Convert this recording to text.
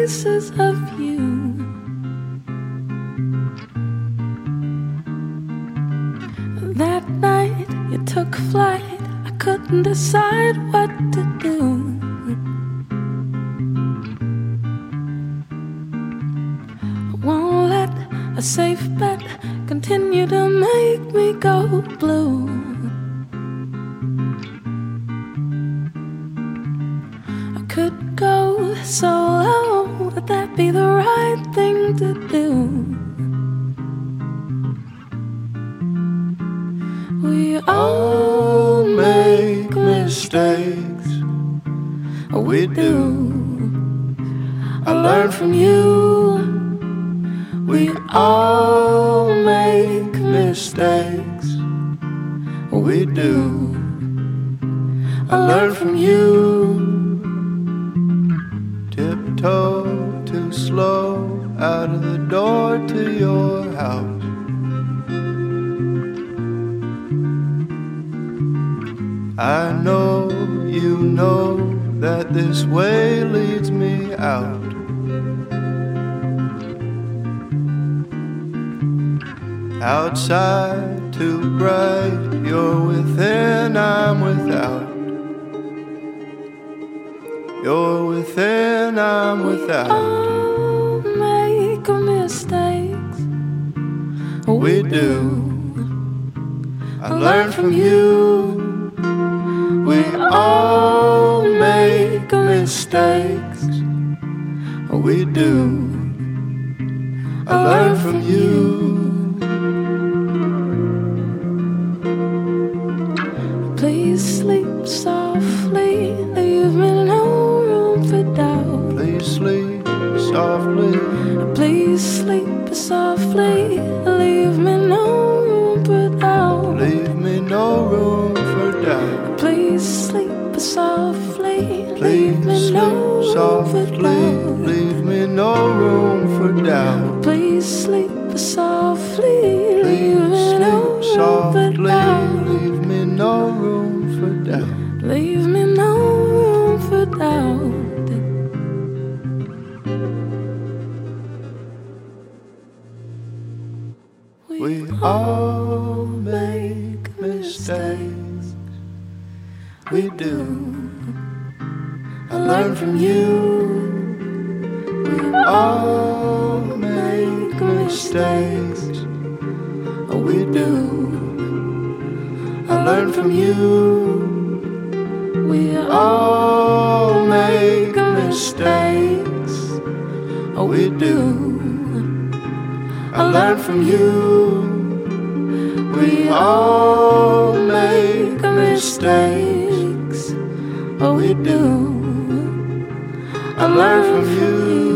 pieces of you. That night you took flight, I couldn't decide what to do. I won't let a safe bet continue to make me go blue. I could go solo, would that be the right thing to do? We all make mistakes, we do. I learn from you. We all make mistakes, we do. I learn from you. Tiptoe too slow out of the door to your house. I know you know that this way leads me out. Outside too bright, you're within, I'm without. You're within, I'm without. We all make mistakes, we do. I learn from you. We all make mistakes, we do. I learn from you. Please sleep softly, leave me no room for doubt. Please sleep softly. Please sleep softly, leave me no room for doubt. Leave me no room for doubt. Please sleep softly, leave me no room for doubt. Leave me no room for doubt. Please sleep softly, leave me no room for doubt. Leave me no room for doubt. Leave me no room for doubt. We all make mistakes, we do. I learn from you. We all make mistakes, we do. I learn from you. We all make mistakes, we do. I learn from you. We all make mistakes, we do. I learn from you.